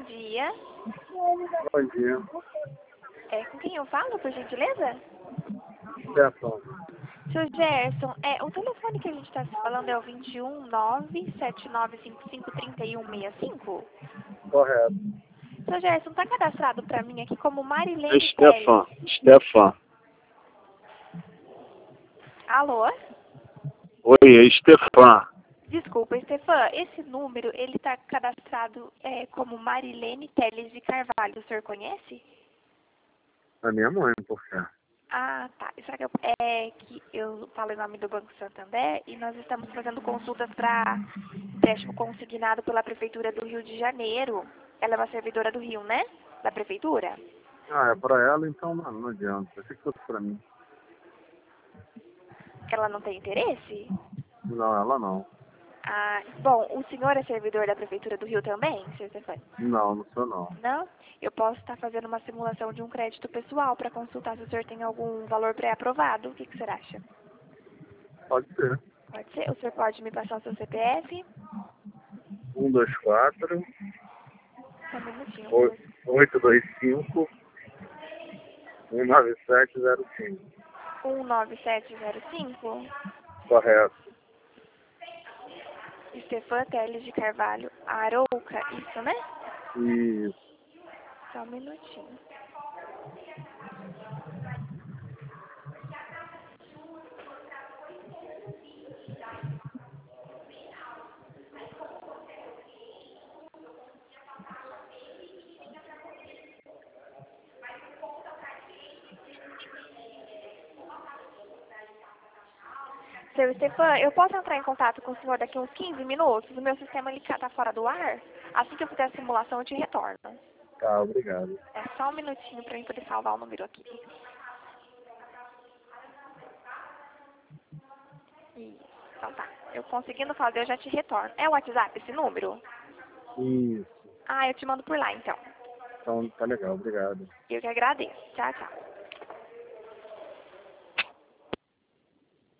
dia. Bom dia. Com quem eu falo, por gentileza? Stefan. Seu Gerson, o telefone que a gente está se falando é o 219-7955-3165? Correto. Seu Gerson, está cadastrado para mim aqui como É Marilene Stefan. Teles. Stefan. Alô? Oi, é Stefan. Desculpa, Stefan, esse número, ele está cadastrado como Marilene Teles de Carvalho. O senhor conhece? A minha mãe, por quê? Ah, tá. Será que eu falo em nome do Banco Santander e nós estamos fazendo consultas para empréstimo consignado pela Prefeitura do Rio de Janeiro. Ela é uma servidora do Rio, né? Da Prefeitura? Ah, é pra ela, então não adianta. Achei que fosse pra mim. Ela não tem interesse? Não, ela não. Ah, bom, o senhor é servidor da Prefeitura do Rio também, senhor Stefani? Não, não sou não. Não? Eu posso estar fazendo uma simulação de um crédito pessoal para consultar se o senhor tem algum valor pré-aprovado. O que o senhor acha? Pode ser. Pode ser? O senhor pode me passar o seu CPF? 124 Só um minutinho. 825 19705. 19705? Correto. Stefan Teles de Carvalho Arouca, isso, né? Isso. Só um minutinho. Seu Stefan, eu posso entrar em contato com o senhor daqui uns 15 minutos? O meu sistema está fora do ar. Assim que eu fizer a simulação, eu te retorno. Tá, obrigado. É só um minutinho para mim poder salvar o número aqui. Isso, então tá. Eu conseguindo fazer, eu já te retorno. É o WhatsApp esse número? Isso. Ah, eu te mando por lá, então. Então, tá legal, obrigado. Eu que agradeço. Tchau, tchau.